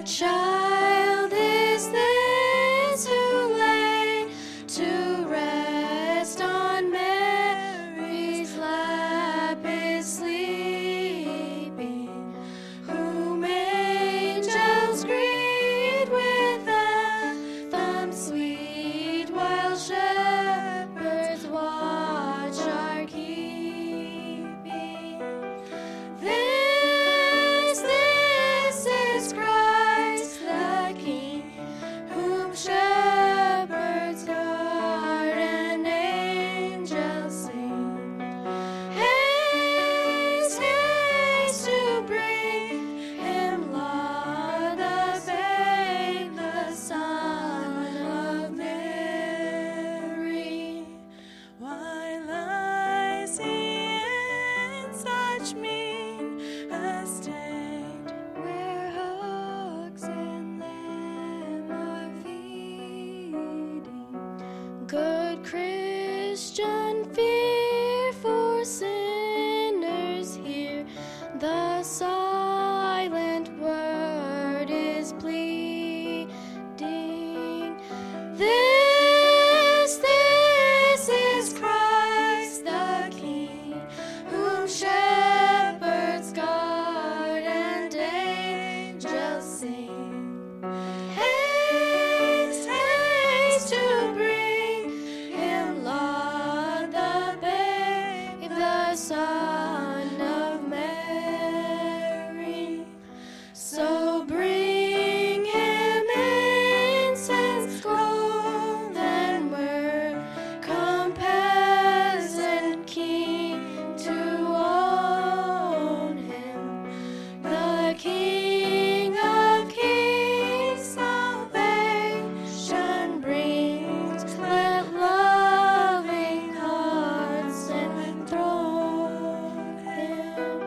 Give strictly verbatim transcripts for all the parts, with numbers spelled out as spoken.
child is this who lay to rest on Mary's lap is sleeping, whom angels greet with anthems sweet, while shepherds watch are keeping. This, this is Christ the King, whom shepherds guard and angels sing. Haste, haste to bring him, Lord, the babe, the Son of Mary. Why lies he in such mean estate, where hogs and lamb are feeding? Good Christian, fear for sinners here. The silent word is pleading. This, this is Christ the King, whom shepherds guard and angels sing. Haste, haste to bring him, Lord, the babe, the Son of Mary. So bring him incense, gold, and myrrh. Come, peasant king, to own him. The King of kings salvation brings. Let loving hearts enthrone him.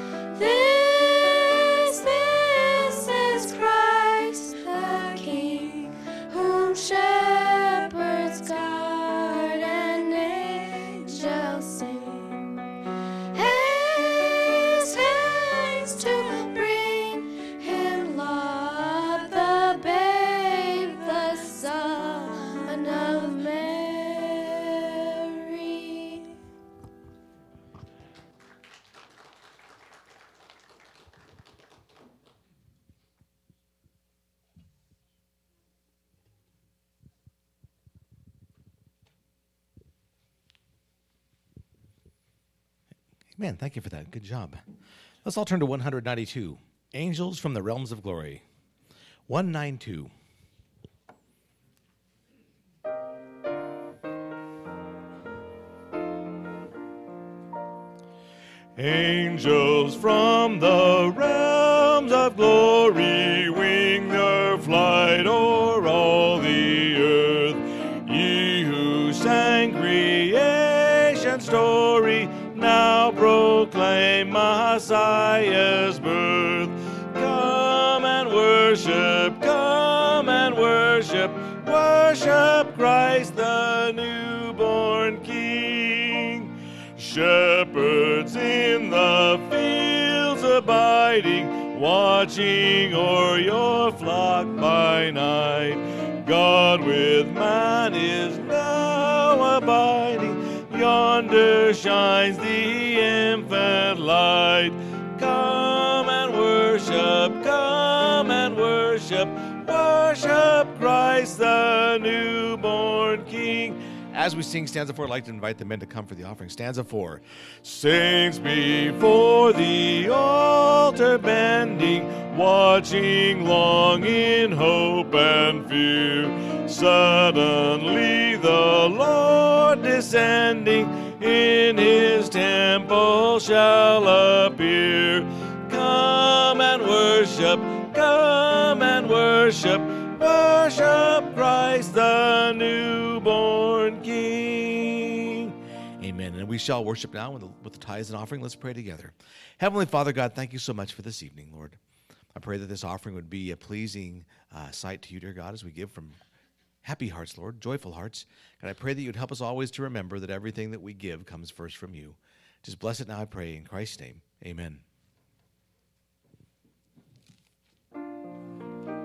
This, this is Christ the King, whom shepherds guard and angels sing. Haste, haste to bring him, Lord, the babe, the Son of Mary. Amen. Thank you for that. Good job. Let's all turn to one ninety-two. Angels from the Realms of Glory. one ninety-two. Angels from the realms of glory wing their flight o'er all the earth. Ye who sang creation's story, now proclaim Messiah's birth. Come and worship, come and worship, worship Christ the newborn King. Shepherds in the fields abiding, watching o'er your flock by night. God with man is now abiding, yonder shines the infant light. Come and worship, come and worship, worship Christ the newborn King. As we sing stanza four, I'd like to invite the men to come for the offering. Stanza four. Saints before the altar bending, watching long in hope and fear. Suddenly the Lord descending in his temple shall appear. Come and worship, come and worship, worship Christ the newborn King. Amen. And we shall worship now with the, with the tithes and offering. Let's pray together. Heavenly Father God, thank you so much for this evening, Lord. I pray that this offering would be a pleasing uh, sight to you, dear God, as we give from happy hearts, Lord, joyful hearts. God, I pray that you'd help us always to remember that everything that we give comes first from you. Just bless it now, I pray, in Christ's name. Amen.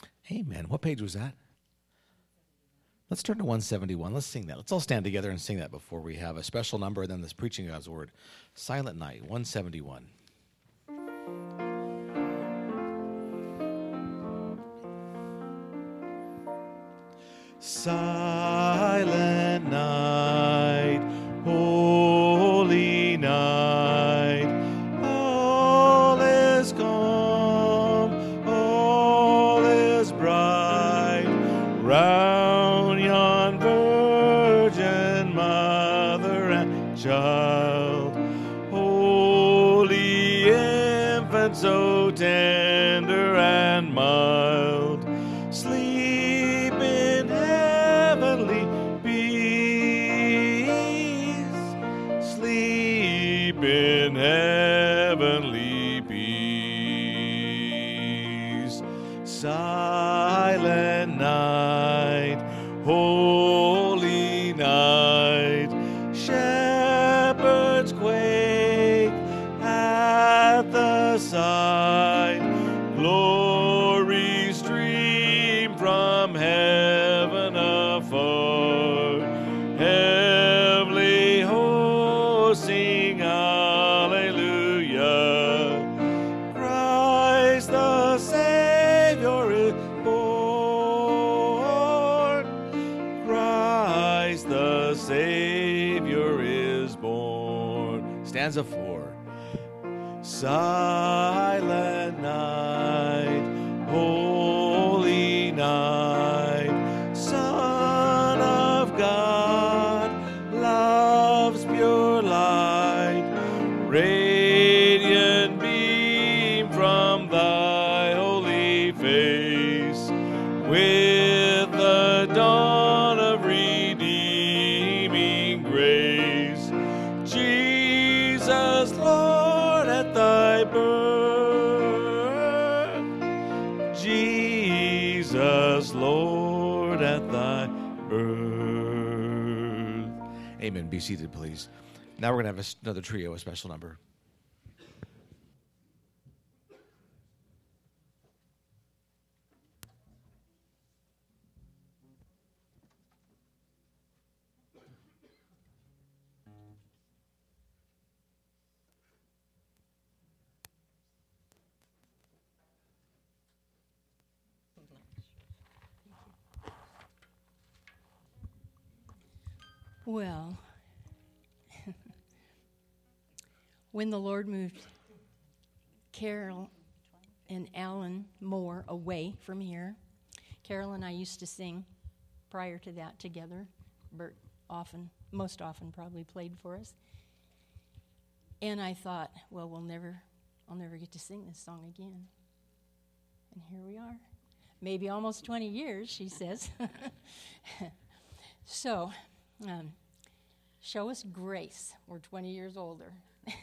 Amen. What page was that? Let's turn to one seventy-one. Let's sing that. Let's all stand together and sing that before we have a special number and then this preaching God's word. Silent Night, one seventy-one. Silent night, holy night, all is calm, all is bright, round yon virgin mother and child, holy infant so tender and mild, sleep in heavenly peace, sleep in heavenly peace. Silent night, holy night, shepherds quake at the sight, glory stream from heaven afar, heavenly hosts sing hallelujah, Christ the Savior is born, Christ the Savior is born. Stanza four. Silent night, holy night, Son of God, love's pure light, radiant beam from thy holy face, with the dawn of redeeming grace, Jesus, Lord, at thy birth, Jesus, Lord, at thy birth. Amen. Be seated, please. Now we're going to have a s- another trio, a special number. Well, when the Lord moved Carol and Alan Moore away from here, Carol and I used to sing prior to that together. Bert often, most often probably played for us. And I thought, well, we'll never, I'll never get to sing this song again. And here we are. Maybe almost twenty years, she says. So, um, show us grace. We're twenty years older.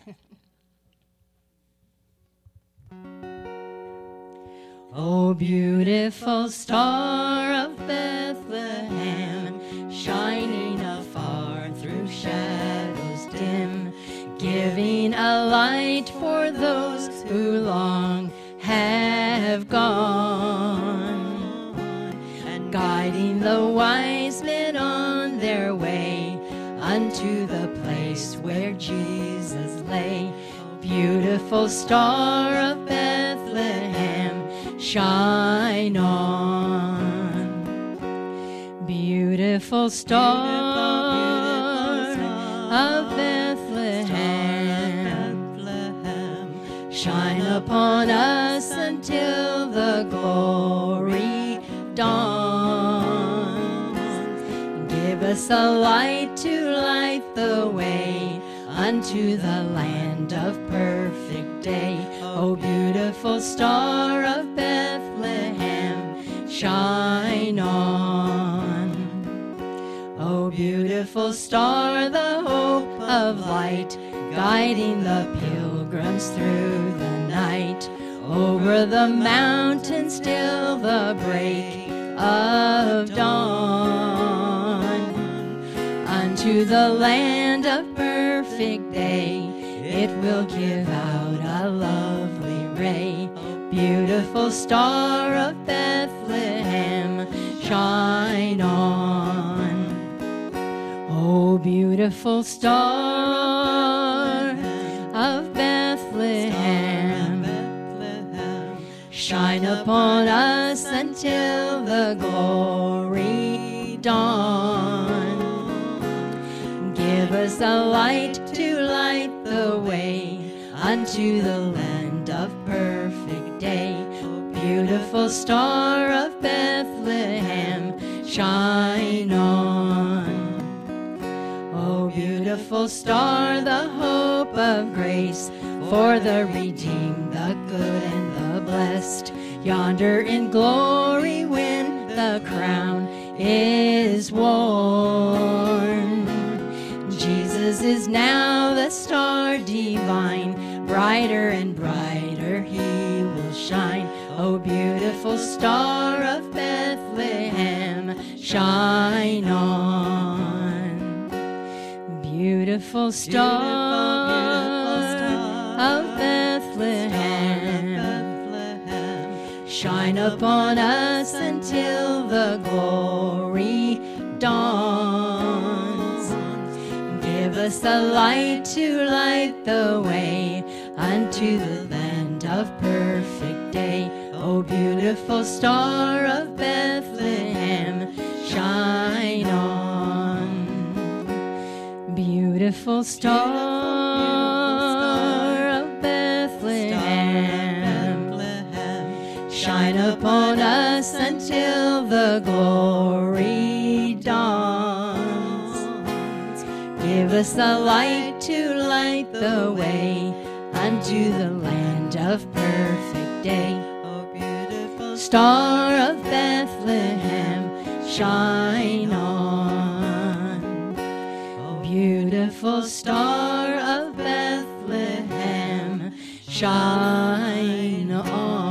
Oh, beautiful star of Bethlehem, shining afar through shadows dim, giving a light for those who long have gone, and guiding the wise men on their way unto the place where Jesus lay. Beautiful star of Bethlehem, shine on. Beautiful star of Bethlehem, shine upon us until the glory dawns. Give us a light to light the way unto the land of perfect day. O beautiful star of Bethlehem, shine on. O beautiful star, the hope of light, guiding the pilgrims through the night. Over the mountains still the break of dawn. Unto the land of perfect day, it will give out a lovely ray. beautiful star of Bethlehem, shine on. Oh, beautiful star of Bethlehem, shine upon us until the glory dawn. Give us a light to light the way unto the land of perfect day. Beautiful star of Bethlehem, shine on. Oh, beautiful star, the hope of grace for the redeemed, the good and the blessed. Yonder in glory when the crown is worn. Jesus is now the star divine, brighter and brighter he will shine. Oh, beautiful star of Bethlehem, shine on. Beautiful star of Bethlehem, shine upon us until the glory dawns. Give us a light to light the way unto the land of perfect day. Oh, beautiful star of Bethlehem, shine on. Beautiful star of Bethlehem, shine upon us until the glory dawns. Give us a light to light the way unto the land of perfect day. Oh, beautiful star of Bethlehem, shine on. Oh, beautiful star of Bethlehem, shine on.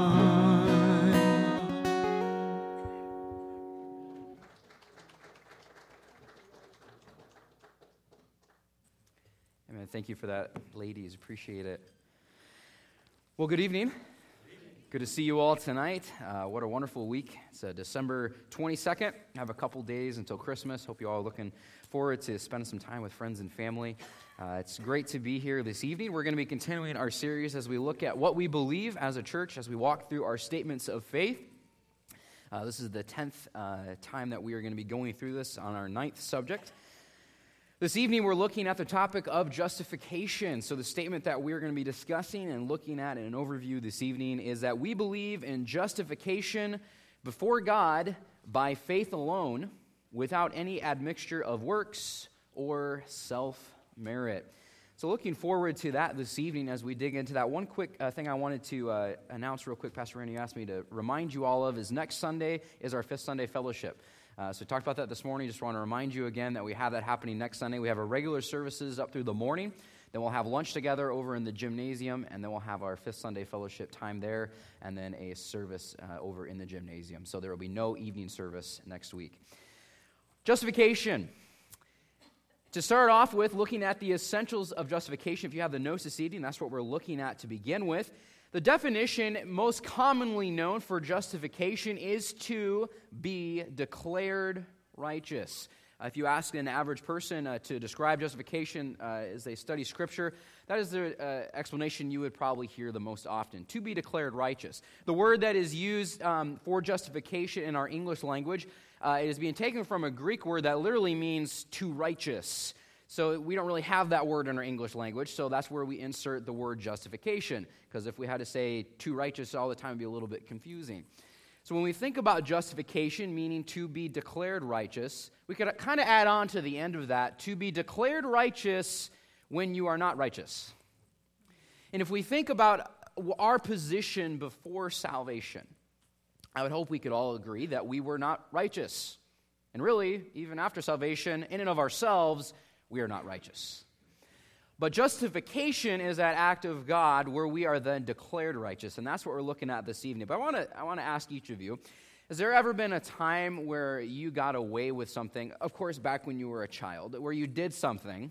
Amen. Thank you for that, ladies. Appreciate it. Well, good evening. Good to see you all tonight. Uh, what a wonderful week. It's uh, December twenty-second. I have a couple days until Christmas. Hope you all are looking forward to spending some time with friends and family. Uh, it's great to be here this evening. We're going to be continuing our series as we look at what we believe as a church, as we walk through our statements of faith. Uh, this is the tenth uh, time that we are going to be going through this on our ninth subject. This evening, we're looking at the topic of justification. So the statement that we're going to be discussing and looking at in an overview this evening is that we believe in justification before God by faith alone, without any admixture of works or self-merit. So looking forward to that this evening as we dig into that. One quick uh, thing I wanted to uh, announce real quick, Pastor Randy asked me to remind you all of, is next Sunday is our Fifth Sunday Fellowship. Uh, so we talked about that this morning. Just want to remind you again that we have that happening next Sunday. We have our regular services up through the morning. Then we'll have lunch together over in the gymnasium, and then we'll have our Fifth Sunday Fellowship time there, and then a service uh, over in the gymnasium. So there will be no evening service next week. Justification. To start off with, looking at the essentials of justification. If you have the notes this evening, that's what we're looking at to begin with. The definition most commonly known for justification is to be declared righteous. Uh, if you ask an average person uh, to describe justification uh, as they study Scripture, that is the uh, explanation you would probably hear the most often, to be declared righteous. The word that is used um, for justification in our English language uh, is being taken from a Greek word that literally means to righteous. So we don't really have that word in our English language, so that's where we insert the word justification, because if we had to say to righteous all the time, it would be a little bit confusing. So when we think about justification, meaning to be declared righteous, we could kind of add on to the end of that, to be declared righteous when you are not righteous. And if we think about our position before salvation, I would hope we could all agree that we were not righteous. And really, even after salvation, in and of ourselves, we are not righteous. But justification is that act of God where we are then declared righteous, and that's what we're looking at this evening. But I want to I want to ask each of you, has there ever been a time where you got away with something, of course back when you were a child, where you did something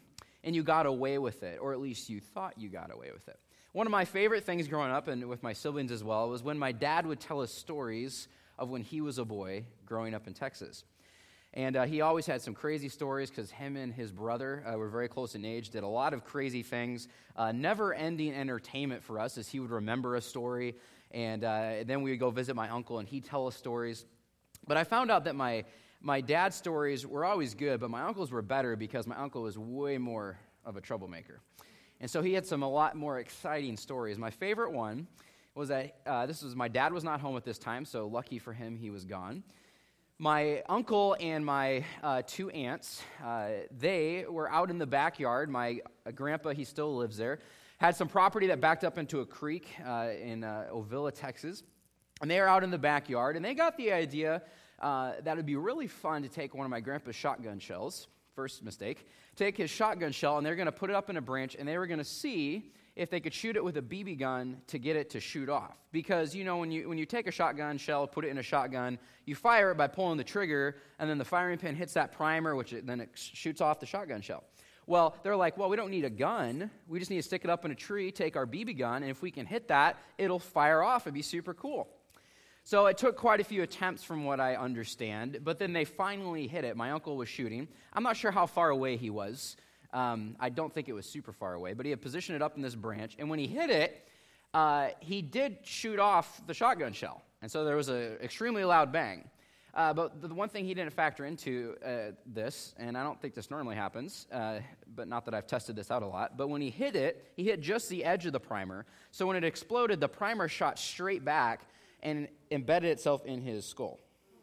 and you got away with it, or at least you thought you got away with it. One of my favorite things growing up, and with my siblings as well, was when my dad would tell us stories of when he was a boy growing up in Texas. And uh, he always had some crazy stories because him and his brother uh, were very close in age, did a lot of crazy things, uh, never-ending entertainment for us as he would remember a story, and uh, then we would go visit my uncle, and he'd tell us stories. But I found out that my, my dad's stories were always good, but my uncle's were better because my uncle was way more of a troublemaker. And so he had some a lot more exciting stories. My favorite one was that, uh, this was, my dad was not home at this time, so lucky for him, he was gone. My uncle and my uh, two aunts, uh, they were out in the backyard. My uh, grandpa, he still lives there, had some property that backed up into a creek uh, in uh, Ovilla, Texas. And they were out in the backyard, and they got the idea uh, that it would be really fun to take one of my grandpa's shotgun shells, first mistake, take his shotgun shell, and they're going to put it up in a branch, and they were going to see if they could shoot it with a B B gun to get it to shoot off. Because, you know, when you when you take a shotgun shell, put it in a shotgun, you fire it by pulling the trigger, and then the firing pin hits that primer, which it, then it shoots off the shotgun shell. Well, they're like, well, we don't need a gun. We just need to stick it up in a tree, take our B B gun, and if we can hit that, it'll fire off. It'd be super cool. So it took quite a few attempts from what I understand, but then they finally hit it. My uncle was shooting. I'm not sure how far away he was. Um, I don't think it was super far away, but he had positioned it up in this branch, and when he hit it, uh, he did shoot off the shotgun shell, and so there was an extremely loud bang. Uh, but the one thing he didn't factor into uh, this, and I don't think this normally happens, uh, but not that I've tested this out a lot, but when he hit it, he hit just the edge of the primer, so when it exploded, the primer shot straight back and embedded itself in his skull.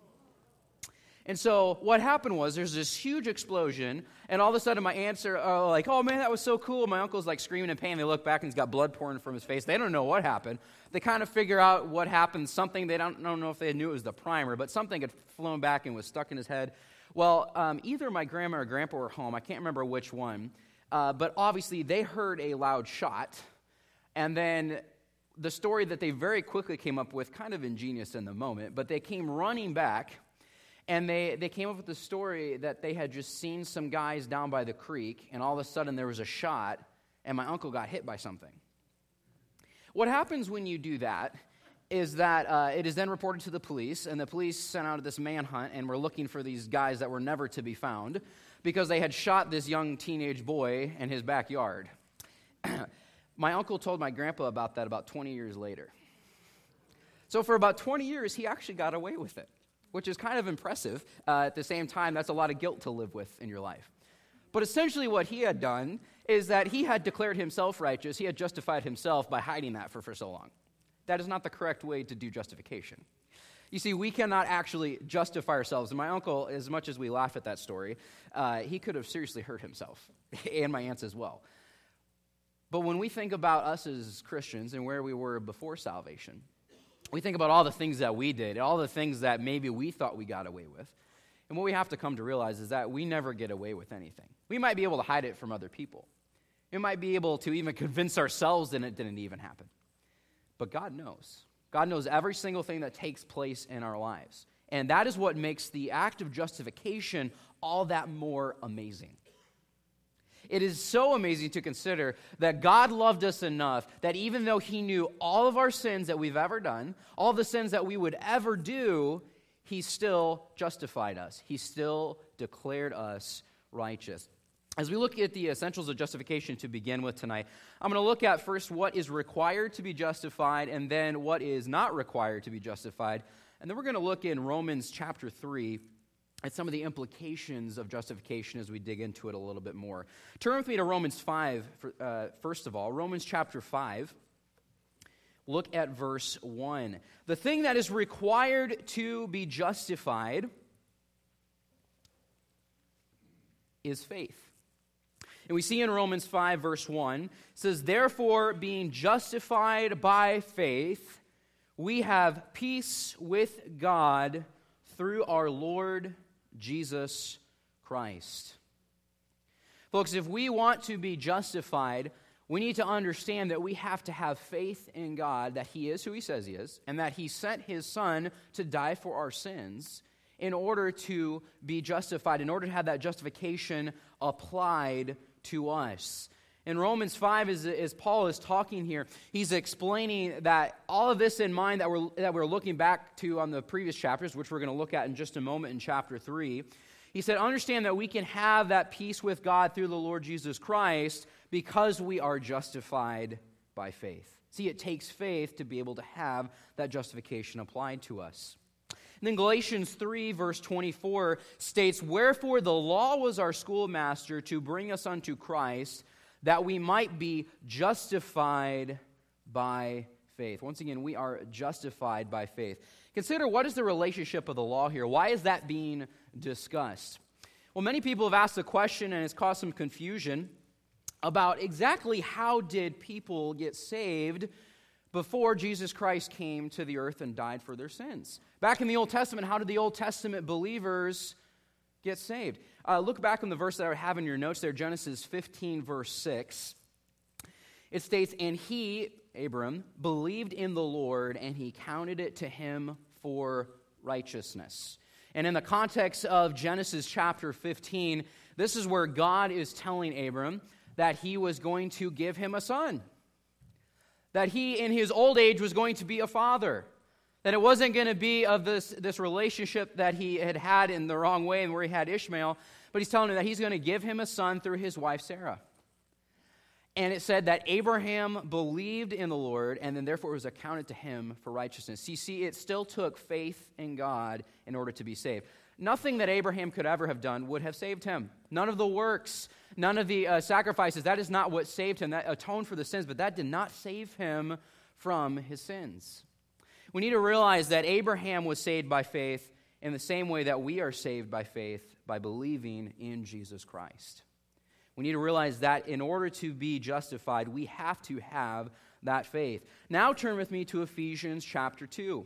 And so what happened was there's this huge explosion, and all of a sudden my aunts are uh, like, oh, man, that was so cool. My uncle's like screaming in pain. They look back, and he's got blood pouring from his face. They don't know what happened. They kind of figure out what happened, something. They don't, don't know if they knew it was the primer, but something had flown back and was stuck in his head. Well, um, either my grandma or grandpa were home. I can't remember which one. Uh, but obviously they heard a loud shot, and then the story that they very quickly came up with, kind of ingenious in the moment, but they came running back, and they, they came up with the story that they had just seen some guys down by the creek, and all of a sudden there was a shot, and my uncle got hit by something. What happens when you do that is that uh, it is then reported to the police, and the police sent out this manhunt, and were looking for these guys that were never to be found, because they had shot this young teenage boy in his backyard. My uncle told my grandpa about that about twenty years later. So for about twenty years, he actually got away with it, which is kind of impressive. Uh, at the same time, that's a lot of guilt to live with in your life. But essentially what he had done is that he had declared himself righteous. He had justified himself by hiding that for, for so long. That is not the correct way to do justification. You see, we cannot actually justify ourselves. And my uncle, as much as we laugh at that story, uh, he could have seriously hurt himself, and my aunts as well. But when we think about us as Christians and where we were before salvation, we think about all the things that we did, all the things that maybe we thought we got away with. And what we have to come to realize is that we never get away with anything. We might be able to hide it from other people. We might be able to even convince ourselves that it didn't even happen. But God knows. God knows every single thing that takes place in our lives. And that is what makes the act of justification all that more amazing. It is so amazing to consider that God loved us enough that even though he knew all of our sins that we've ever done, all the sins that we would ever do, he still justified us. He still declared us righteous. As we look at the essentials of justification to begin with tonight, I'm going to look at first what is required to be justified and then what is not required to be justified. And then we're going to look in Romans chapter three at some of the implications of justification as we dig into it a little bit more. Turn with me to Romans five, for, uh, first of all. Romans chapter five. Look at verse one. The thing that is required to be justified is faith. And we see in Romans five, verse one, it says, therefore, being justified by faith, we have peace with God through our Lord Jesus Christ. Folks, if we want to be justified, we need to understand that we have to have faith in God, that he is who he says he is, and that he sent his son to die for our sins in order to be justified, in order to have that justification applied to us. In Romans five, as, as Paul is talking here, he's explaining that all of this in mind that we're, that we're looking back to on the previous chapters, which we're going to look at in just a moment in chapter three, he said, understand that we can have that peace with God through the Lord Jesus Christ because we are justified by faith. See, it takes faith to be able to have that justification applied to us. And then Galatians three, verse twenty-four states, wherefore the law was our schoolmaster to bring us unto Christ, that we might be justified by faith. Once again, we are justified by faith. Consider, what is the relationship of the law here? Why is that being discussed? Well, many people have asked the question, and it's caused some confusion about exactly how did people get saved before Jesus Christ came to the earth and died for their sins. Back in the Old Testament, how did the Old Testament believers get saved? Uh, look back on the verse that I have in your notes there, Genesis fifteen, verse six. It states, and he, Abram, believed in the Lord, and he counted it to him for righteousness. And in the context of Genesis chapter fifteen, this is where God is telling Abram that he was going to give him a son. That he, in his old age, was going to be a father. That it wasn't going to be of this, this relationship that he had had in the wrong way and where he had Ishmael, but he's telling him that he's going to give him a son through his wife Sarah. And it said that Abraham believed in the Lord, and then therefore it was accounted to him for righteousness. You see, it still took faith in God in order to be saved. Nothing that Abraham could ever have done would have saved him. None of the works, none of the uh, sacrifices, that is not what saved him. That atoned for the sins, but that did not save him from his sins. We need to realize that Abraham was saved by faith in the same way that we are saved by faith, by believing in Jesus Christ. We need to realize that in order to be justified, we have to have that faith. Now turn with me to Ephesians chapter two.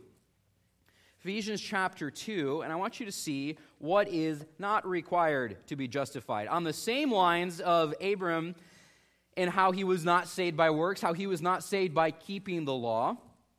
Ephesians chapter two, and I want you to see what is not required to be justified. On the same lines of Abram and how he was not saved by works, how he was not saved by keeping the law,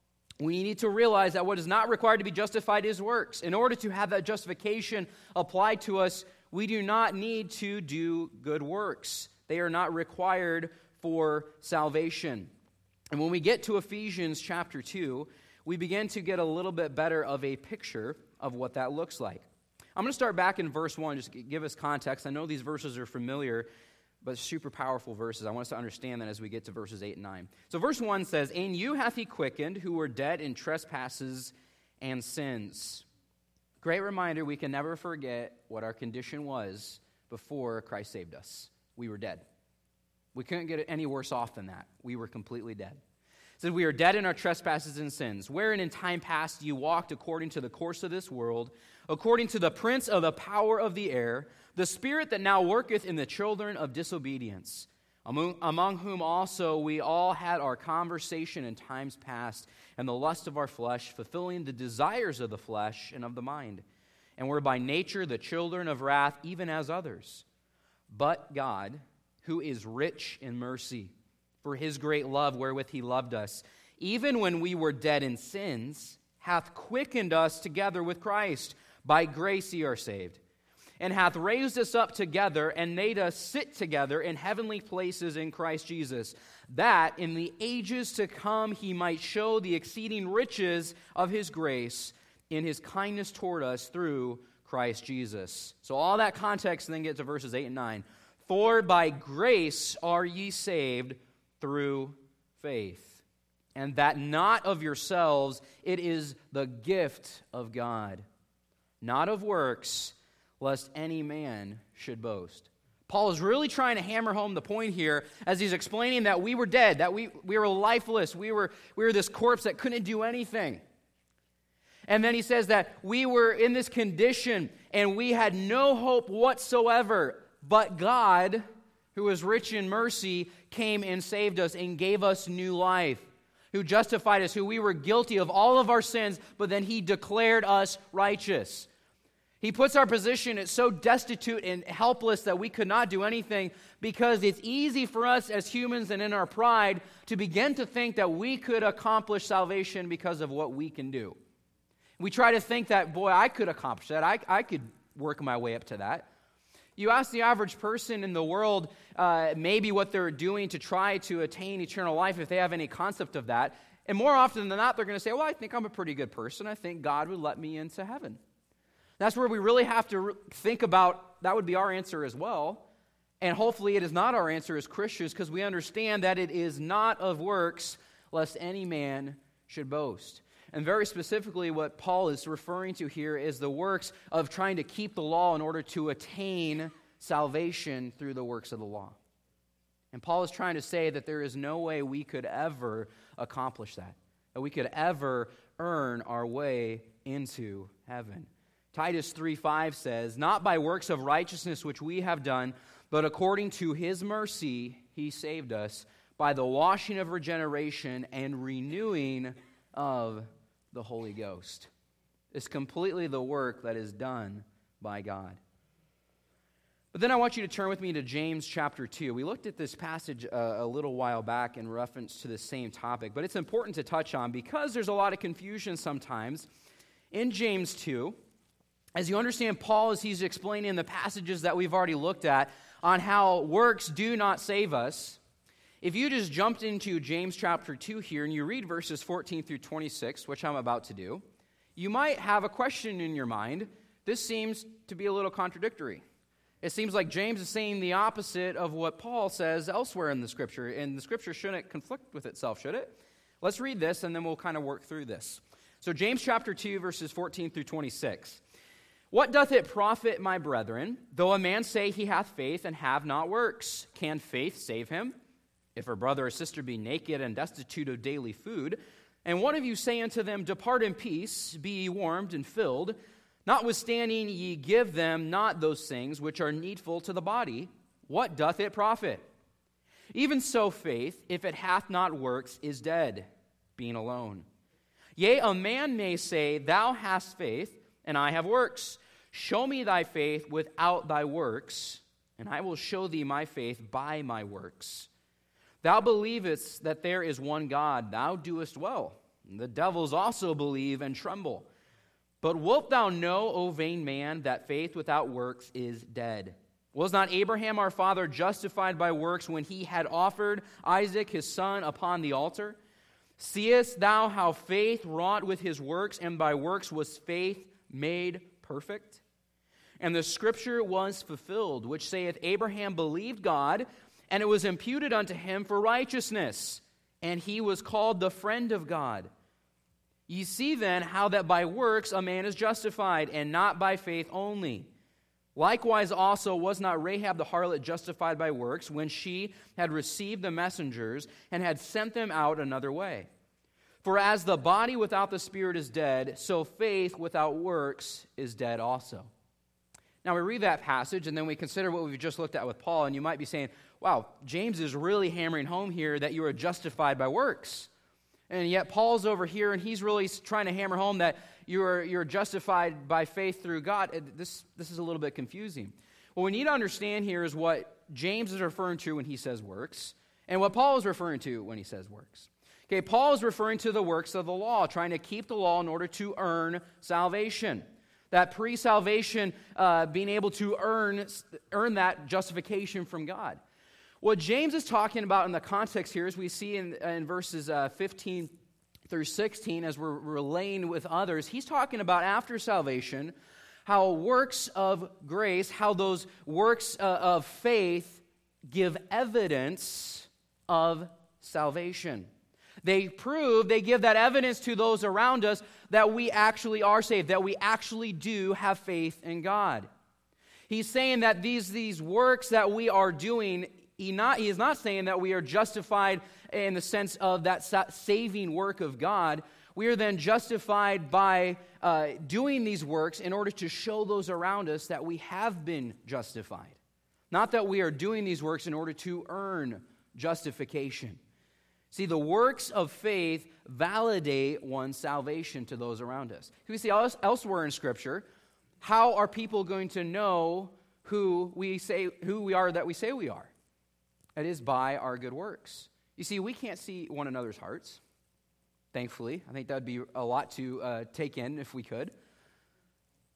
we need to realize that what is not required to be justified is works. In order to have that justification applied to us, we do not need to do good works. They are not required for salvation. And when we get to Ephesians chapter two, we begin to get a little bit better of a picture of what that looks like. I'm going to start back in verse one, just to give us context. I know these verses are familiar, but super powerful verses. I want us to understand that as we get to verses eight and nine. So verse one says, "And you hath he quickened, who were dead in trespasses and sins." Great reminder, we can never forget what our condition was before Christ saved us. We were dead. We couldn't get any worse off than that. We were completely dead. It said, "We are dead in our trespasses and sins, wherein in time past you walked according to the course of this world, according to the prince of the power of the air, the spirit that now worketh in the children of disobedience, among, among whom also we all had our conversation in times past, and the lust of our flesh, fulfilling the desires of the flesh and of the mind, and were by nature the children of wrath, even as others. But God, who is rich in mercy, for his great love wherewith he loved us, even when we were dead in sins, hath quickened us together with Christ. By grace ye are saved, and hath raised us up together and made us sit together in heavenly places in Christ Jesus, that in the ages to come he might show the exceeding riches of his grace in his kindness toward us through Christ Jesus." So all that context, and then get to verses eight and nine. "For by grace are ye saved through faith, and that not of yourselves, it is the gift of God, not of works, lest any man should boast." Paul is really trying to hammer home the point here as he's explaining that we were dead, that we, we were lifeless, we were, we were this corpse that couldn't do anything. And then he says that we were in this condition and we had no hope whatsoever, but God, who is rich in mercy, came and saved us and gave us new life, who justified us, who we were guilty of all of our sins, but then he declared us righteous. He puts our position at so destitute and helpless that we could not do anything, because it's easy for us as humans and in our pride to begin to think that we could accomplish salvation because of what we can do. We try to think that, boy, I could accomplish that. I, I could work my way up to that. You ask the average person in the world uh, maybe what they're doing to try to attain eternal life, if they have any concept of that, and more often than not, they're going to say, well, I think I'm a pretty good person. I think God would let me into heaven. That's where we really have to re- think about, that would be our answer as well. And hopefully it is not our answer as Christians, because we understand that it is not of works, lest any man should boast. And very specifically, what Paul is referring to here is the works of trying to keep the law in order to attain salvation through the works of the law. And Paul is trying to say that there is no way we could ever accomplish that, that we could ever earn our way into heaven. Titus three five says, not by works of righteousness which we have done, but according to his mercy he saved us by the washing of regeneration and renewing of the Holy Ghost. It's completely the work that is done by God. But then I want you to turn with me to James chapter two. We looked at this passage uh, a little while back in reference to the same topic, but it's important to touch on because there's a lot of confusion sometimes. In James two, as you understand Paul as he's explaining the passages that we've already looked at on how works do not save us, if you just jumped into James chapter two here and you read verses fourteen through twenty-six, which I'm about to do, you might have a question in your mind. This seems to be a little contradictory. It seems like James is saying the opposite of what Paul says elsewhere in the Scripture, and the Scripture shouldn't conflict with itself, should it? Let's read this, and then we'll kind of work through this. So James chapter two, verses fourteen through twenty-six. What doth it profit, my brethren, though a man say he hath faith and have not works? Can faith save him? If a brother or sister be naked and destitute of daily food, and one of you say unto them, depart in peace, be ye warmed and filled, notwithstanding ye give them not those things which are needful to the body, what doth it profit? Even so faith, if it hath not works, is dead, being alone. Yea, a man may say, thou hast faith, and I have works. Show me thy faith without thy works, and I will show thee my faith by my works. Thou believest that there is one God, thou doest well. The devils also believe and tremble. But wilt thou know, O vain man, that faith without works is dead? Was not Abraham our father justified by works when he had offered Isaac his son upon the altar? Seest thou how faith wrought with his works, and by works was faith made perfect? And the scripture was fulfilled, which saith, Abraham believed God, and it was imputed unto him for righteousness, and he was called the friend of God. Ye see then how that by works a man is justified, and not by faith only. Likewise also was not Rahab the harlot justified by works, when she had received the messengers, and had sent them out another way? For as the body without the spirit is dead, so faith without works is dead also. Now we read that passage, and then we consider what we've just looked at with Paul, and you might be saying, wow, James is really hammering home here that you are justified by works. And yet Paul's over here, and he's really trying to hammer home that you're, you're justified by faith through God. This, this is a little bit confusing. What we need to understand here is what James is referring to when he says works, and what Paul is referring to when he says works. Okay, Paul is referring to the works of the law, trying to keep the law in order to earn salvation. That pre-salvation, uh, being able to earn, earn that justification from God. What James is talking about in the context here, as we see in, in verses uh, fifteen through sixteen, as we're relaying with others, he's talking about after salvation, how works of grace, how those works uh, of faith give evidence of salvation. They prove, they give that evidence to those around us that we actually are saved, that we actually do have faith in God. He's saying that these, these works that we are doing, he, not, he is not saying that we are justified in the sense of that sa- saving work of God. We are then justified by uh, doing these works in order to show those around us that we have been justified. Not that we are doing these works in order to earn justification. See, the works of faith validate one's salvation to those around us. We see else, elsewhere in Scripture, how are people going to know who we say who we are that we say we are? It is by our good works. You see, we can't see one another's hearts. Thankfully, I think that would be a lot to uh, take in if we could.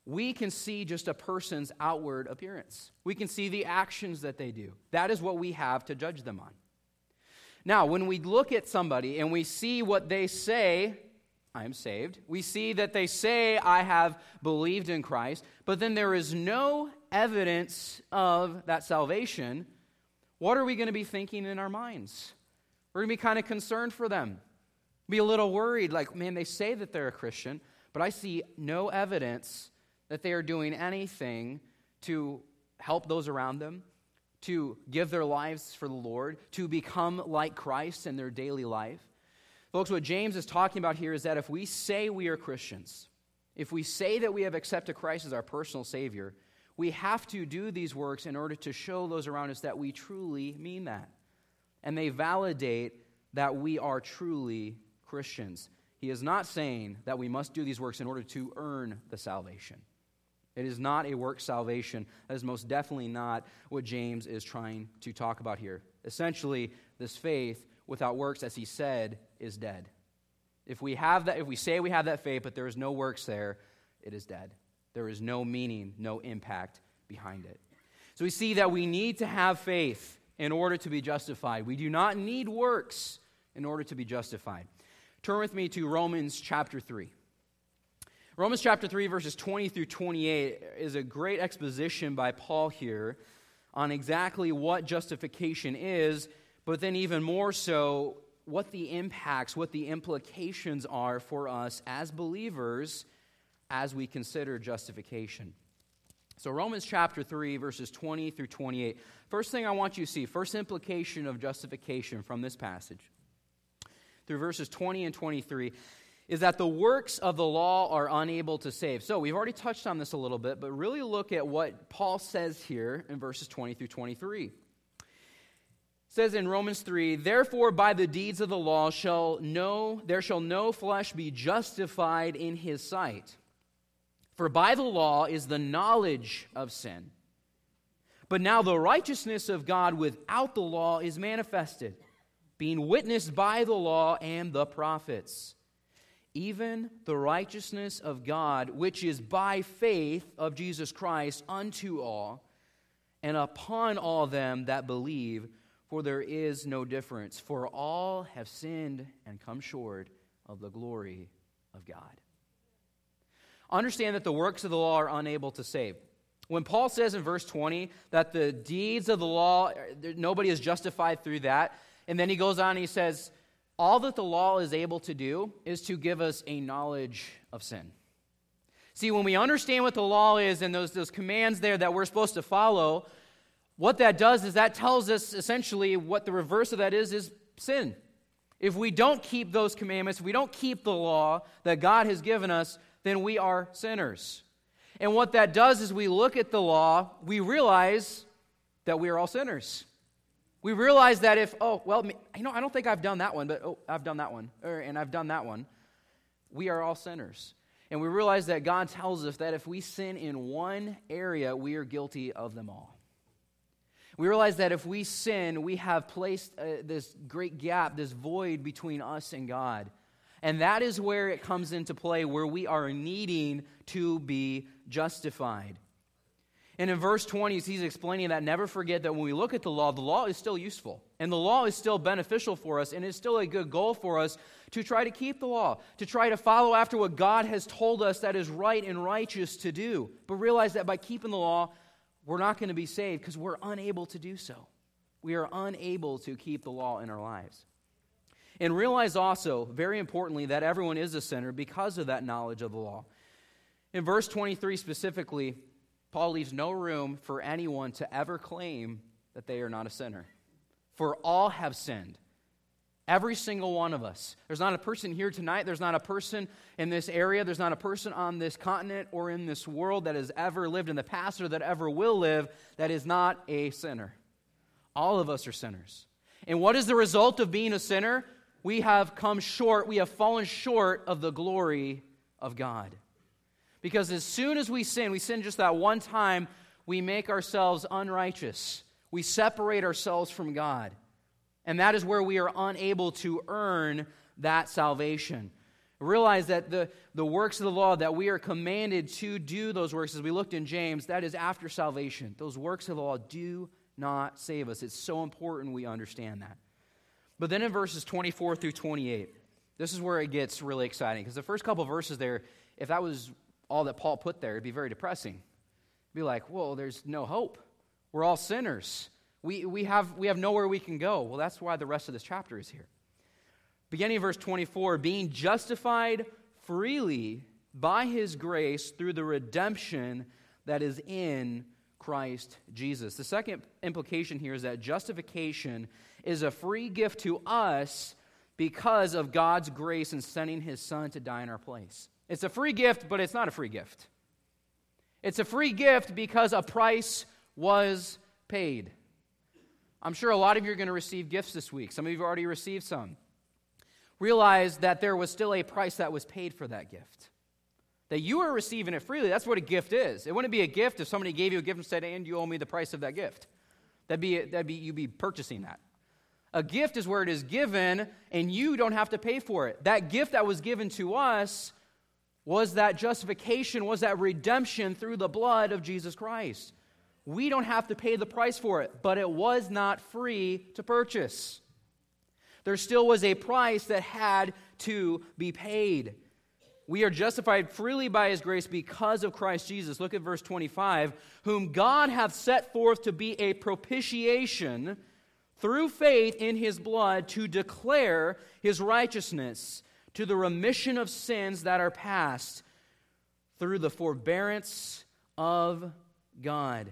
we can see just a person's outward appearance. We can see the actions that they do. That is what we have to judge them on. Now, when we look at somebody and we see what they say, I am saved, we see that they say, I have believed in Christ, but then there is no evidence of that salvation, what are we going to be thinking in our minds? We're going to be kind of concerned for them. Be a little worried, like, man, they say that they're a Christian, but I see no evidence that they are doing anything to help those around them, to give their lives for the Lord, to become like Christ in their daily life. Folks, what James is talking about here is that if we say we are Christians, if we say that we have accepted Christ as our personal Savior, we have to do these works in order to show those around us that we truly mean that. And they validate that we are truly Christians. He is not saying that we must do these works in order to earn the salvation. It is not a work salvation. That is most definitely not what James is trying to talk about here. Essentially, this faith without works, as he said, is dead. If we have that, if we say we have that faith, but there is no works there, it is dead. There is no meaning, no impact behind it. So we see that we need to have faith in order to be justified. We do not need works in order to be justified. Turn with me to Romans chapter three. Romans chapter three, verses twenty through twenty-eight is a great exposition by Paul here on exactly what justification is, but then even more so, what the impacts, what the implications are for us as believers as we consider justification. So Romans chapter three, verses twenty through twenty-eight. First thing I want you to see, first implication of justification from this passage, through verses twenty and twenty-three, is that the works of the law are unable to save. So we've already touched on this a little bit, but really look at what Paul says here in verses twenty through twenty-three. It says in Romans three, "Therefore by the deeds of the law shall no there shall no flesh be justified in his sight. For by the law is the knowledge of sin. But now the righteousness of God without the law is manifested, being witnessed by the law and the prophets, even the righteousness of God, which is by faith of Jesus Christ unto all, and upon all them that believe, for there is no difference. For all have sinned and come short of the glory of God." Understand that the works of the law are unable to save. When Paul says in verse twenty that the deeds of the law, nobody is justified through that, and then he goes on and he says, all that the law is able to do is to give us a knowledge of sin. See, when we understand what the law is and those, those commands there that we're supposed to follow, what that does is that tells us essentially what the reverse of that is, is sin. If we don't keep those commandments, if we don't keep the law that God has given us, then we are sinners. And what that does is we look at the law, we realize that we are all sinners. We realize that if, oh, well, you know, I don't think I've done that one, but oh, I've done that one, or, and I've done that one. We are all sinners. And we realize that God tells us that if we sin in one area, we are guilty of them all. We realize that if we sin, we have placed uh, this great gap, this void between us and God. And that is where it comes into play, where we are needing to be justified. And in verse twenty, he's explaining that never forget that when we look at the law, the law is still useful. And the law is still beneficial for us, and it's still a good goal for us to try to keep the law, to try to follow after what God has told us that is right and righteous to do. But realize that by keeping the law, we're not going to be saved because we're unable to do so. We are unable to keep the law in our lives. And realize also, very importantly, that everyone is a sinner because of that knowledge of the law. In verse twenty-three specifically, Paul leaves no room for anyone to ever claim that they are not a sinner. For all have sinned. Every single one of us. There's not a person here tonight, there's not a person in this area, there's not a person on this continent or in this world that has ever lived in the past or that ever will live that is not a sinner. All of us are sinners. And what is the result of being a sinner? We have come short, we have fallen short of the glory of God. Because as soon as we sin, we sin just that one time, we make ourselves unrighteous. We separate ourselves from God. And that is where we are unable to earn that salvation. Realize that the, the works of the law, that we are commanded to do those works, as we looked in James, that is after salvation. Those works of the law do not save us. It's so important we understand that. But then in verses twenty-four through twenty-eight, this is where it gets really exciting. Because the first couple verses there, if that was all that Paul put there, it'd be very depressing. It'd be like, whoa, there's no hope. We're all sinners. We, we, have, we have nowhere we can go. Well, that's why the rest of this chapter is here. Beginning in verse twenty-four, being justified freely by his grace through the redemption that is in Christ Jesus. The second implication here is that justification is a free gift to us because of God's grace in sending his Son to die in our place. It's a free gift, but it's not a free gift. It's a free gift because a price was paid. I'm sure a lot of you are going to receive gifts this week. Some of you have already received some. Realize that there was still a price that was paid for that gift. That you are receiving it freely. That's what a gift is. It wouldn't be a gift if somebody gave you a gift and said, and you owe me the price of that gift. That'd be, that'd be you'd be purchasing that. A gift is where it is given, and you don't have to pay for it. That gift that was given to us was that justification, was that redemption through the blood of Jesus Christ. We don't have to pay the price for it, but it was not free to purchase. There still was a price that had to be paid. We are justified freely by his grace because of Christ Jesus. Look at verse twenty-five. Whom God hath set forth to be a propitiation through faith in his blood to declare his righteousness to the remission of sins that are past through the forbearance of God.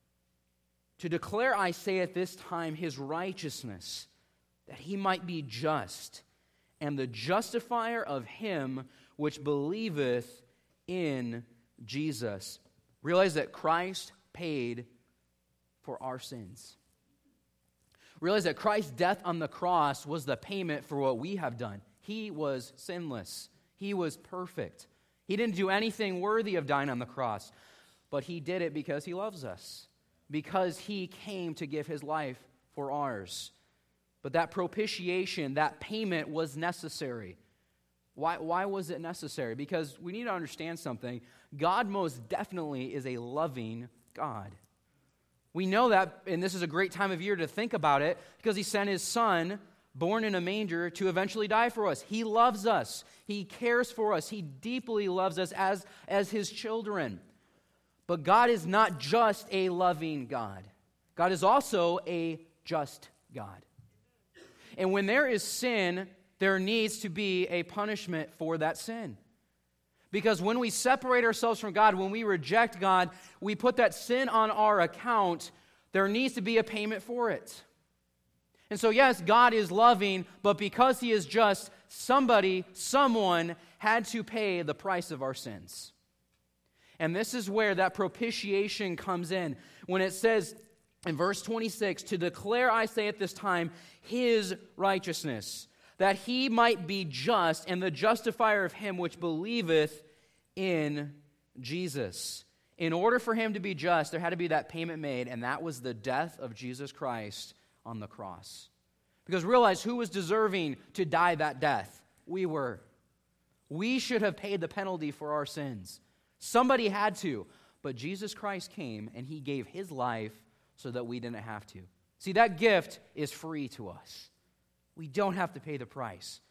To declare, I say at this time, his righteousness, that he might be just, and the justifier of him which believeth in Jesus. Realize that Christ paid for our sins. Realize that Christ's death on the cross was the payment for what we have done. He was sinless. He was perfect. He didn't do anything worthy of dying on the cross, but he did it because he loves us, because he came to give his life for ours. But that propitiation, that payment was necessary. Why, why was it necessary? Because we need to understand something. God most definitely is a loving God. We know that, and this is a great time of year to think about it, because he sent his Son, born in a manger, to eventually die for us. He loves us. He cares for us. He deeply loves us as, as his children. But God is not just a loving God. God is also a just God. And when there is sin, there needs to be a punishment for that sin. Because when we separate ourselves from God, when we reject God, we put that sin on our account, there needs to be a payment for it. And so yes, God is loving, but because he is just, somebody, someone had to pay the price of our sins. And this is where that propitiation comes in. When it says in verse twenty-six, to declare, I say at this time, his righteousness, that he might be just and the justifier of him which believeth in Jesus. In order for him to be just, there had to be that payment made, and that was the death of Jesus Christ on the cross. Because realize who was deserving to die that death? We were. We should have paid the penalty for our sins. Somebody had to. But Jesus Christ came and he gave his life so that we didn't have to. See, that gift is free to us. We don't have to pay the price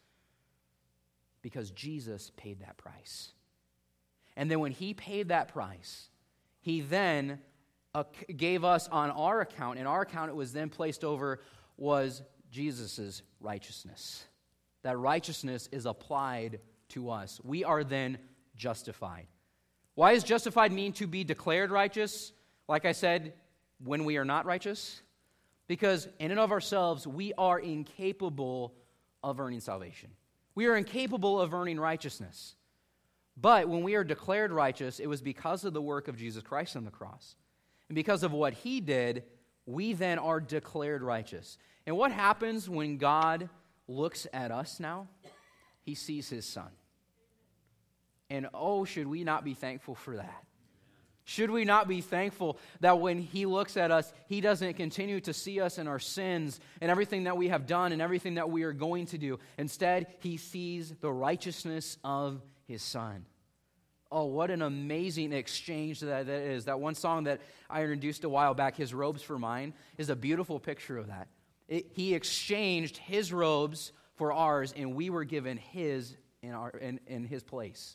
because Jesus paid that price. And then when he paid that price, he then uh, gave us on our account, in our account it was then placed over, was Jesus' righteousness. That righteousness is applied to us. We are then justified. Why does justified mean to be declared righteous? Like I said, when we are not righteous? Because in and of ourselves, we are incapable of earning salvation. We are incapable of earning righteousness. But when we are declared righteous, it was because of the work of Jesus Christ on the cross. And because of what he did, we then are declared righteous. And what happens when God looks at us now? He sees his Son. And oh, should we not be thankful for that? Should we not be thankful that when he looks at us, he doesn't continue to see us in our sins and everything that we have done and everything that we are going to do? Instead, he sees the righteousness of his Son. Oh, what an amazing exchange that, that is. That one song that I introduced a while back, His Robes for Mine, is a beautiful picture of that. It, he exchanged his robes for ours, and we were given his in, our, in, in his place.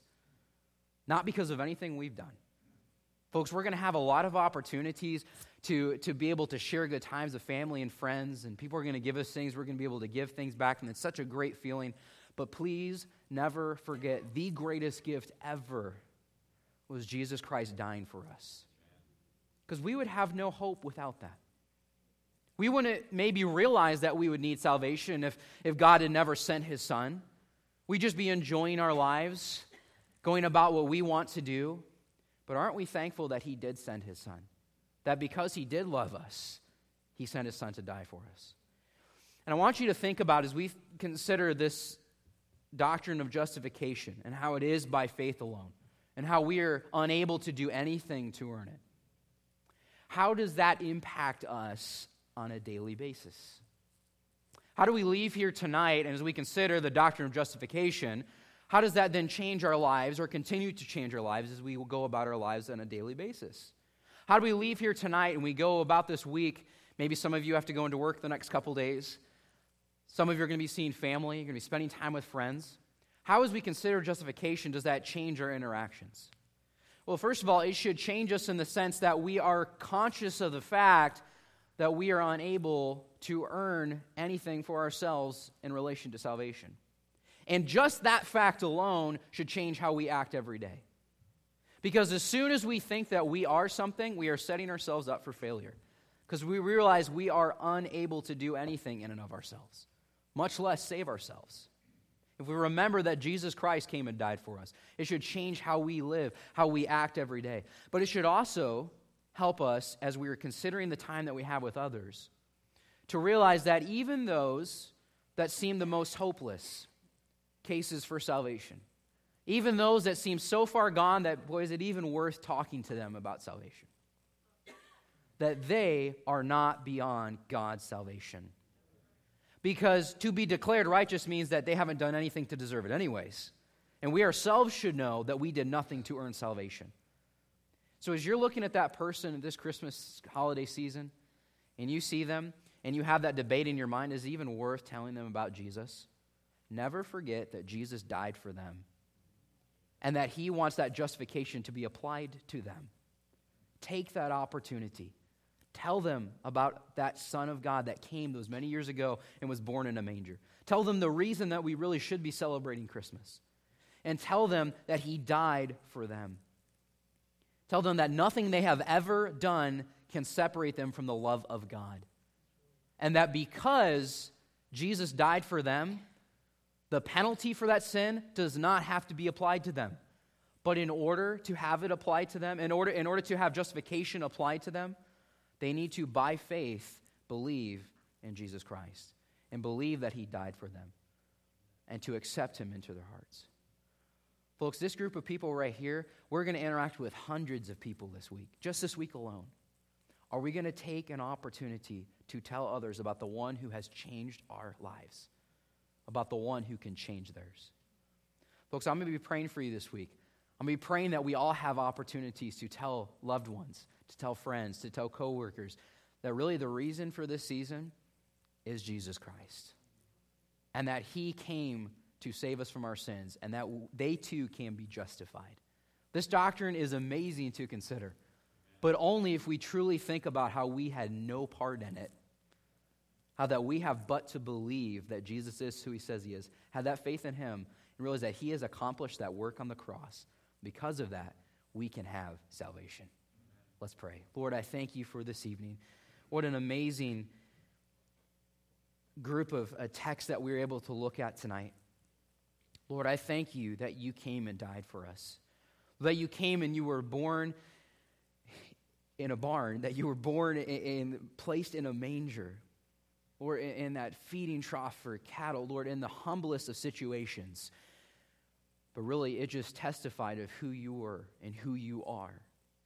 Not because of anything we've done. Folks, we're going to have a lot of opportunities to, to be able to share good times with family and friends, and people are going to give us things. We're going to be able to give things back, and it's such a great feeling. But please never forget the greatest gift ever was Jesus Christ dying for us. Because we would have no hope without that. We wouldn't maybe realize that we would need salvation if, if God had never sent his Son. We'd just be enjoying our lives, going about what we want to do. But aren't we thankful that he did send his Son? That because he did love us, he sent his Son to die for us. And I want you to think about, as we consider this doctrine of justification and how it is by faith alone, and how we are unable to do anything to earn it. How does that impact us on a daily basis? How do we leave here tonight, and as we consider the doctrine of justification, how does that then change our lives or continue to change our lives as we go about our lives on a daily basis? How do we leave here tonight and we go about this week? Maybe some of you have to go into work the next couple days. Some of you are going to be seeing family. You're going to be spending time with friends. How, as we consider justification, does that change our interactions? Well, first of all, it should change us in the sense that we are conscious of the fact that we are unable to earn anything for ourselves in relation to salvation. And just that fact alone should change how we act every day. Because as soon as we think that we are something, we are setting ourselves up for failure. Because we realize we are unable to do anything in and of ourselves, much less save ourselves. If we remember that Jesus Christ came and died for us, it should change how we live, how we act every day. But it should also help us, as we are considering the time that we have with others, to realize that even those that seem the most hopeless cases for salvation, even those that seem so far gone that, boy, is it even worth talking to them about salvation, that they are not beyond God's salvation. Because to be declared righteous means that they haven't done anything to deserve it anyways. And we ourselves should know that we did nothing to earn salvation. So as you're looking at that person this Christmas holiday season, and you see them, and you have that debate in your mind, is it even worth telling them about Jesus? Never forget that Jesus died for them, and that he wants that justification to be applied to them. Take that opportunity. Tell them about that Son of God that came those many years ago and was born in a manger. Tell them the reason that we really should be celebrating Christmas. And tell them that he died for them. Tell them that nothing they have ever done can separate them from the love of God. And that because Jesus died for them, the penalty for that sin does not have to be applied to them. But in order to have it applied to them, in order, in order to have justification applied to them, they need to, by faith, believe in Jesus Christ and believe that he died for them and to accept him into their hearts. Folks, this group of people right here, we're going to interact with hundreds of people this week, just this week alone. Are we going to take an opportunity to tell others about the one who has changed our lives, about the one who can change theirs? Folks, I'm going to be praying for you this week. I'm going to be praying that we all have opportunities to tell loved ones, to tell friends, to tell coworkers that really the reason for this season is Jesus Christ. And that he came to save us from our sins, and that they too can be justified. This doctrine is amazing to consider, but only if we truly think about how we had no part in it. How that we have but to believe that Jesus is who he says he is, have that faith in him, and realize that he has accomplished that work on the cross. Because of that, we can have salvation. Let's pray. Lord, I thank you for this evening. What an amazing group of uh, texts that we were able to look at tonight. Lord, I thank you that you came and died for us. That you came and you were born in a barn, that you were born and placed in a manger, or in, in that feeding trough for cattle, Lord, in the humblest of situations. But really, it just testified of who you were and who you are.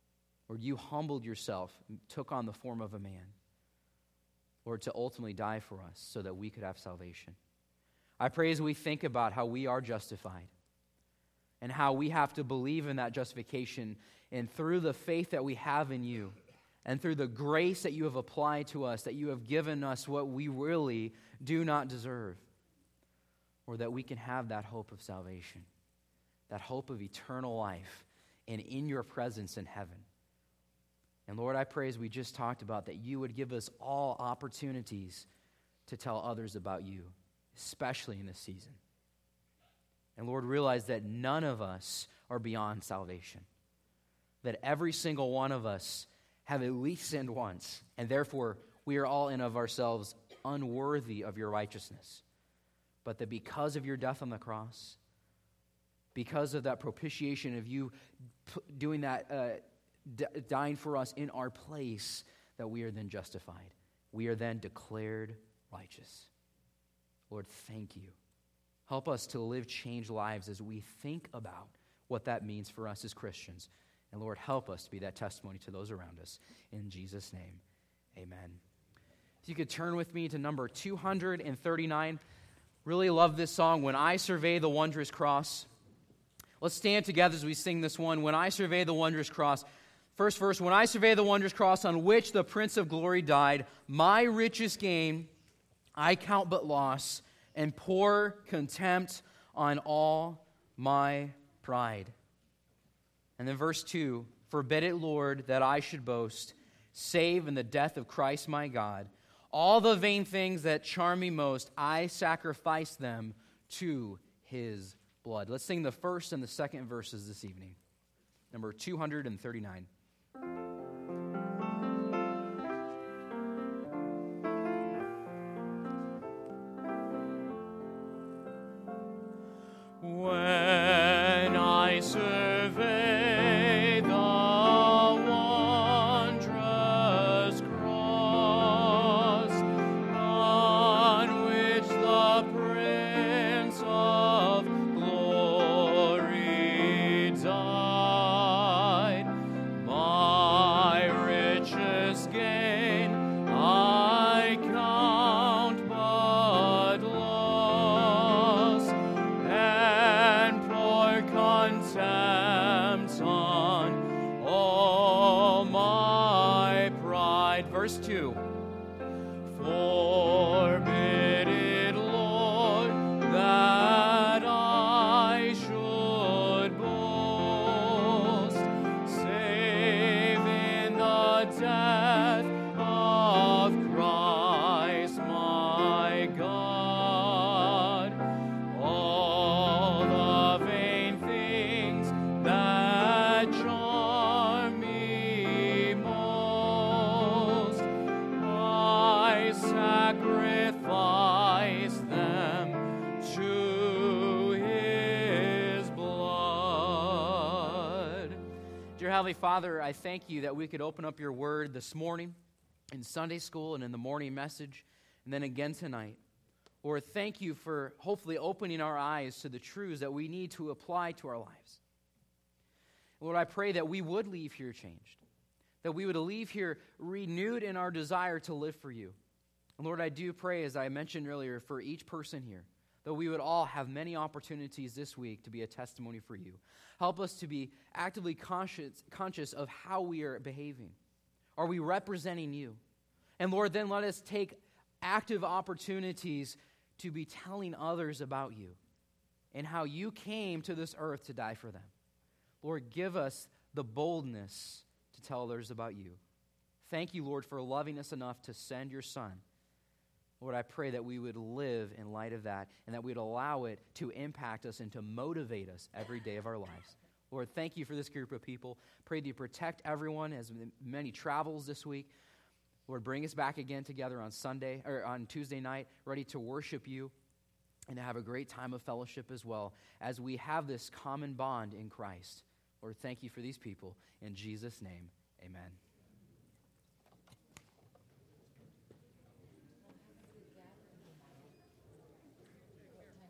Lord, you humbled yourself, took on the form of a man, Lord, to ultimately die for us so that we could have salvation. I pray as we think about how we are justified and how we have to believe in that justification, and through the faith that we have in you and through the grace that you have applied to us, that you have given us what we really do not deserve, or that we can have that hope of salvation, that hope of eternal life, and in your presence in heaven. And Lord, I pray as we just talked about, that you would give us all opportunities to tell others about you, especially in this season. And Lord, realize that none of us are beyond salvation, that every single one of us have at least sinned once, and therefore we are all in of ourselves unworthy of your righteousness. But that because of your death on the cross, because of that propitiation of you p- doing that, uh, d- dying for us in our place, that we are then justified. We are then declared righteous. Lord, thank you. Help us to live changed lives as we think about what that means for us as Christians. And Lord, help us to be that testimony to those around us. In Jesus' name, amen. If you could turn with me to number two hundred thirty-nine. Really love this song, When I Survey the Wondrous Cross. Let's stand together as we sing this one, When I Survey the Wondrous Cross. First verse, When I survey the wondrous cross on which the Prince of Glory died, my richest gain I count but loss, and pour contempt on all my pride. And then verse two, Forbid it, Lord, that I should boast, save in the death of Christ my God. All the vain things that charm me most, I sacrifice them to his blood. Let's sing the first and the second verses this evening. Number two hundred thirty-nine. When I survey the wondrous cross on which the Prince of Glory died, my richest gain I count but loss, and pour contempt on all my pride. Verse two. Forbid it, Lord, that I should boast, save in the death of Christ my God. All the vain things that charm me most, I sacrifice them to his blood. Dear Heavenly Father, I thank you that we could open up your word this morning in Sunday school and in the morning message, and then again tonight. Lord, thank you for hopefully opening our eyes to the truths that we need to apply to our lives. Lord, I pray that we would leave here changed, that we would leave here renewed in our desire to live for you. And Lord, I do pray, as I mentioned earlier, for each person here, that we would all have many opportunities this week to be a testimony for you. Help us to be actively conscious, conscious of how we are behaving. Are we representing you? And Lord, then let us take active opportunities to be telling others about you and how you came to this earth to die for them. Lord, give us the boldness to tell others about you. Thank you, Lord, for loving us enough to send your Son. Lord, I pray that we would live in light of that and that we'd allow it to impact us and to motivate us every day of our lives. Lord, thank you for this group of people. Pray that you protect everyone as many travels this week. Lord, bring us back again together on Sunday or on Tuesday night, ready to worship you and to have a great time of fellowship as well as we have this common bond in Christ. Lord, thank you for these people. In Jesus' name, amen.